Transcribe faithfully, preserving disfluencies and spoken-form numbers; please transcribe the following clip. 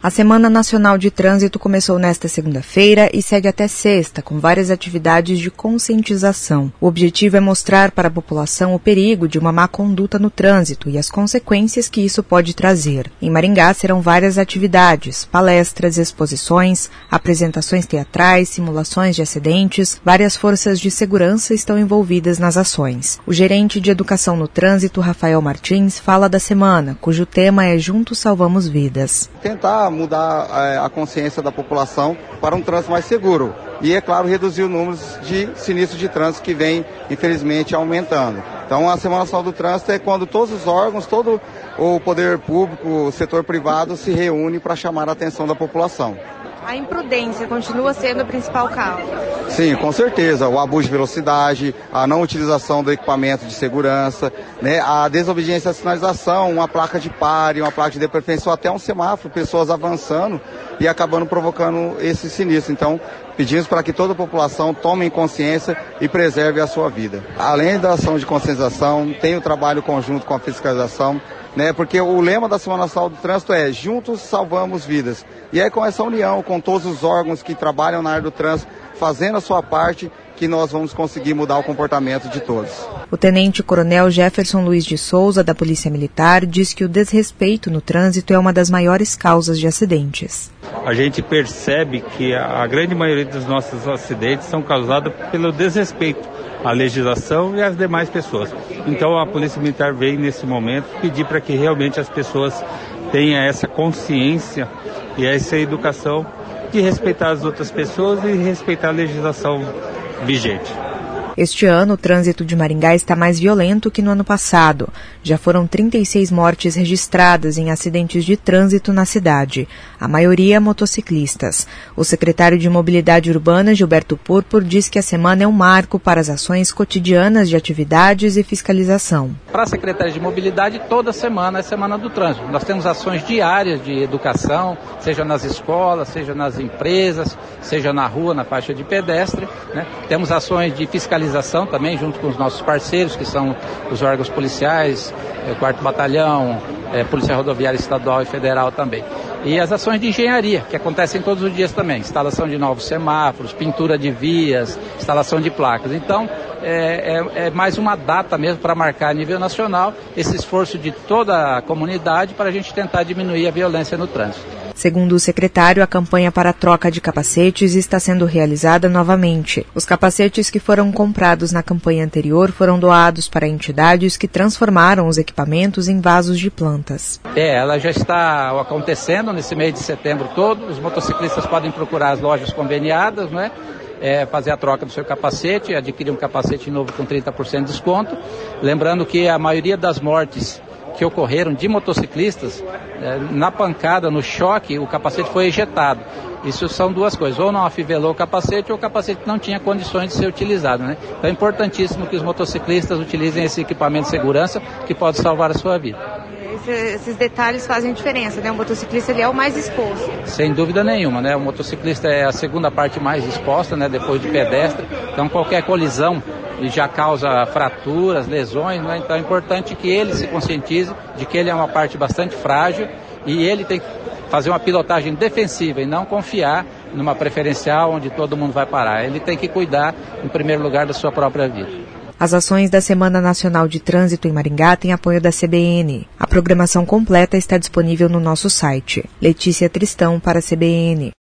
A Semana Nacional de Trânsito começou nesta segunda-feira e segue até sexta, com várias atividades de conscientização. O objetivo é mostrar para a população o perigo de uma má conduta no trânsito e as consequências que isso pode trazer. Em Maringá serão várias atividades, palestras, exposições, apresentações teatrais, simulações de acidentes. Várias forças de segurança estão envolvidas nas ações. O gerente de Educação no Trânsito, Rafael Martins, fala da semana, cujo tema é Juntos Salvamos Vidas. Tentar mudar a consciência da população para um trânsito mais seguro e, é claro, reduzir o número de sinistros de trânsito que vem, infelizmente, aumentando. Então, a Semana Nacional do Trânsito é quando todos os órgãos, todo o poder público, o setor privado se reúne para chamar a atenção da população. A imprudência continua sendo a principal causa? Sim, com certeza. O abuso de velocidade, a não utilização do equipamento de segurança, né, a desobediência à sinalização, uma placa de pare, uma placa de dê preferência ou até um semáforo, pessoas avançando e acabando provocando esse sinistro. Então, pedimos para que toda a população tome consciência e preserve a sua vida. Além da ação de conscientização, tem o trabalho conjunto com a fiscalização, né, porque o lema da Semana Nacional do Trânsito é Juntos Salvamos Vidas. E é com essa união, com todos os órgãos que trabalham na área do trânsito, fazendo a sua parte, que nós vamos conseguir mudar o comportamento de todos. O tenente-coronel Jefferson Luiz de Souza, da Polícia Militar, diz que o desrespeito no trânsito é uma das maiores causas de acidentes. A gente percebe que a grande maioria dos nossos acidentes são causados pelo desrespeito à legislação e às demais pessoas. Então a Polícia Militar veio nesse momento pedir para que realmente as pessoas tenham essa consciência e essa educação de respeitar as outras pessoas e respeitar a legislação vigente. Este ano, o trânsito de Maringá está mais violento que no ano passado. Já foram trinta e seis mortes registradas em acidentes de trânsito na cidade, a maioria motociclistas. O secretário de Mobilidade Urbana, Gilberto Purpur, diz que a semana é um marco para as ações cotidianas de atividades e fiscalização. Para a Secretaria de Mobilidade, toda semana é Semana do Trânsito. Nós temos ações diárias de educação, seja nas escolas, seja nas empresas, seja na rua, na faixa de pedestre, né? Temos ações de fiscalização também, junto com os nossos parceiros, que são os órgãos policiais, o quarto Batalhão, é, Polícia Rodoviária Estadual e Federal também. E as ações de engenharia, que acontecem todos os dias também, instalação de novos semáforos, pintura de vias, instalação de placas. Então, é, é, é mais uma data mesmo para marcar a nível nacional esse esforço de toda a comunidade para a gente tentar diminuir a violência no trânsito. Segundo o secretário, a campanha para a troca de capacetes está sendo realizada novamente. Os capacetes que foram comprados na campanha anterior foram doados para entidades que transformaram os equipamentos em vasos de plantas. É, ela já está acontecendo nesse mês de setembro todo. Os motociclistas podem procurar as lojas conveniadas, né? É, fazer a troca do seu capacete, adquirir um capacete novo com trinta por cento de desconto. Lembrando que a maioria das mortes que ocorreram de motociclistas, eh, na pancada, no choque, o capacete foi ejetado. Isso são duas coisas, ou não afivelou o capacete ou o capacete não tinha condições de ser utilizado, né? Então é importantíssimo que os motociclistas utilizem esse equipamento de segurança que pode salvar a sua vida. Esses detalhes fazem diferença, né? O motociclista ele é o mais exposto. Sem dúvida nenhuma, né? O motociclista é a segunda parte mais exposta, né? Depois de pedestre. Então qualquer colisão e já causa fraturas, lesões, né? Então é importante que ele se conscientize de que ele é uma parte bastante frágil e ele tem que fazer uma pilotagem defensiva e não confiar numa preferencial onde todo mundo vai parar. Ele tem que cuidar, em primeiro lugar, da sua própria vida. As ações da Semana Nacional de Trânsito em Maringá têm apoio da C B N. A programação completa está disponível no nosso site. Letícia Tristão para a C B N.